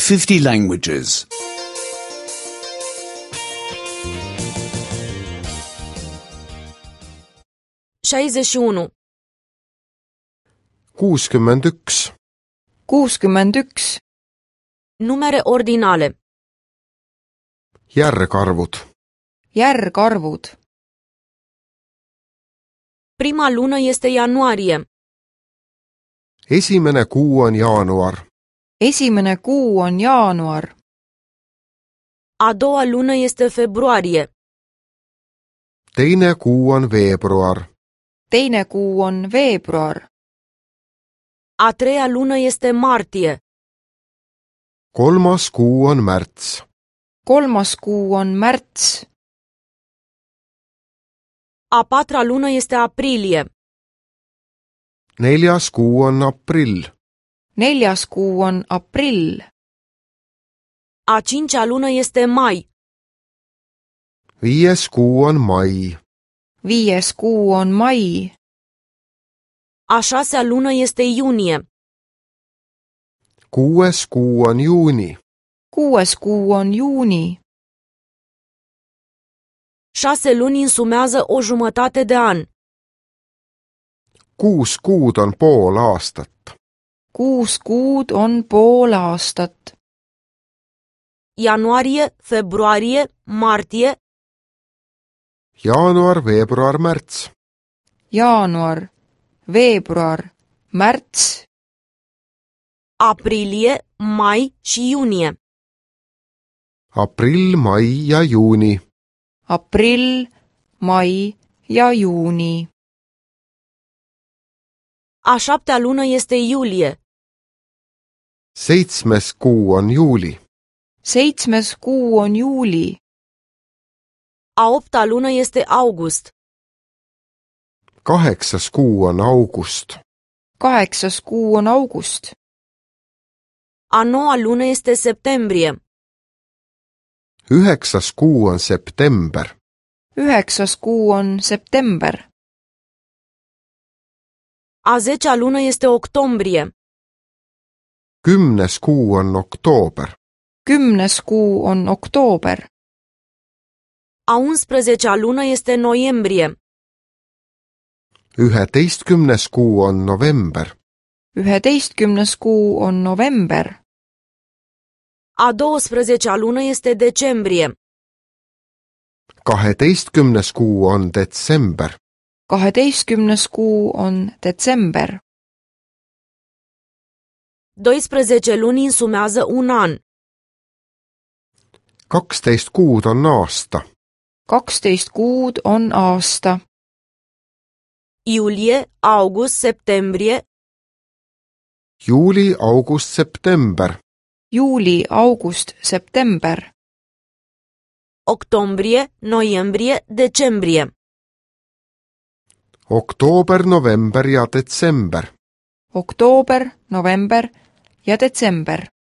50 languages. 61. 61. 61. Numere ordinale. Järgarvud. Järgarvud. Prima lună este ianuarie. Esimene kuu on jaanuar. Esimene kuu on jaanuar. A doua lună este februarie. Teine kuu on veebruar. Teine kuu on veebruar. A treia lună este martie. Kolmas kuu on märts. Kolmas kuu on märts. A patra lună este aprilie. Neljas kuu on aprill. Neljas kuu on aprill. A cincea lună este mai. Viies kuu on mai. Viies kuu on mai. A șasea lună este iunie. Kuues kuu on juuni. Kuues kuu on juuni. 6 luni însumează o jumătate de an. 6 kuud on pool aastat. 6 kuud on pool aastat. Ianuarie, februarie, martie, Jaanuar, veebruar, märts. Jaanuar, veebruar, märts. aprilie, mai și iunie. Aprill, mai ja juuni. Aprill, mai ja juuni. A șaptea lună este iulie. 7. kuu on juuli. 7. kuu on juuli. A opta lună este august. 8. kuu on august. 8. kuu on august. A noua lună este septembrie. 9. kuu on september. 9. kuu on september. A zecea lună este octombrie. 10. kuu on oktoober. 10. kuu on oktoober. A 11-a lună este noiembrie. 11. kuu on november. 11. kuu on november. A 12-a lună este decembrie. 12. kuu on detsember. 12. kuu on detsember. 12 luni însumează un an. 12 kuud on aasta. 12 kuud on aasta. Iulie, august, septembrie, Juuli, august, september. Juuli, august, september. octombrie, noiembrie, decembrie. Oktoober, november ja detsember. Oktoober, november ja detsember.